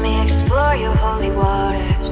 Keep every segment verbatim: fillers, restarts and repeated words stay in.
me explore your holy waters.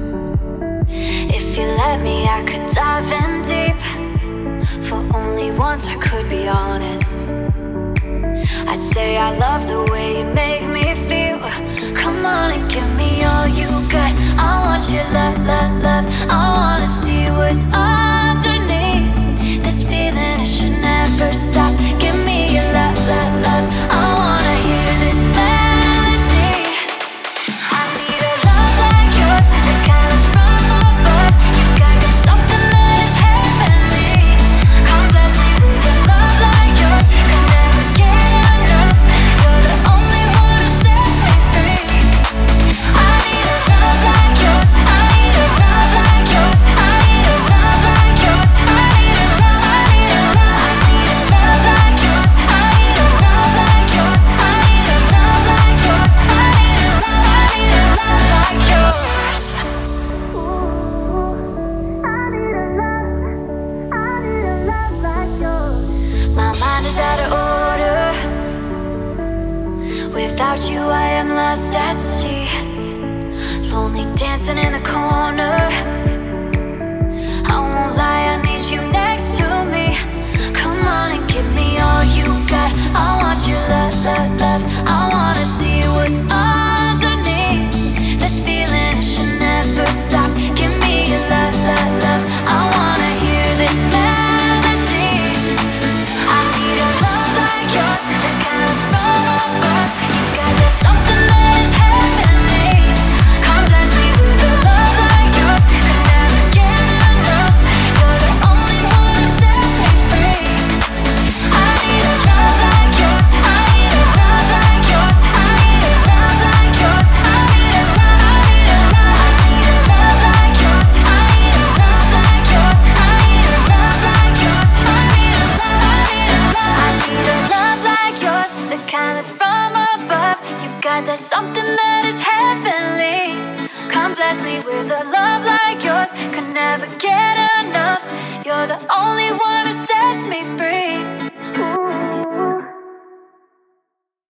If you let me, I could dive in deep. For only once I could be honest. I'd say I love the way you make me feel. Come on and give me all you got. I want your love, love, love. I wanna see what's underneath this feeling. It should never stop. Give me your love, love, love. I wanna hear this melody. I need a love like yours that comes from above. You got got something that is heavenly. Come bless me with a love like yours. Can never get enough. You're the only one who sets me free. I need a love like yours. I need a love like yours. I need a love like yours. I need a love. I need a love. I need a love like yours. I need a love like yours. I need a love like yours. I need a love. I need a love like yours. I need a love. I need a love like yours. My mind is out of order. Without you, I am lost at sea. Lonely dancing in the corner. I won't lie, I need you next to me. Come on and give me all you got. I want your love, love, love. I wanna see what's underneath this feeling. It should never stop. Give me your love, love, love. I wanna hear this melody. I need a love like yours that comes from above. You got this something that is heavenly. Come bless me with a love like yours. Could never get enough. You're the only one who sets me free. I need a love like yours. I need a love like yours. I need a love like yours. I need a love. I need a love. I need a love like yours. I need a love like yours. I need a love like yours. I need a love. I need a love. I need a love like yours. The kind that's from above. You got that something that is heavenly. Come bless me with a love like yours. Could never get enough. You're the only one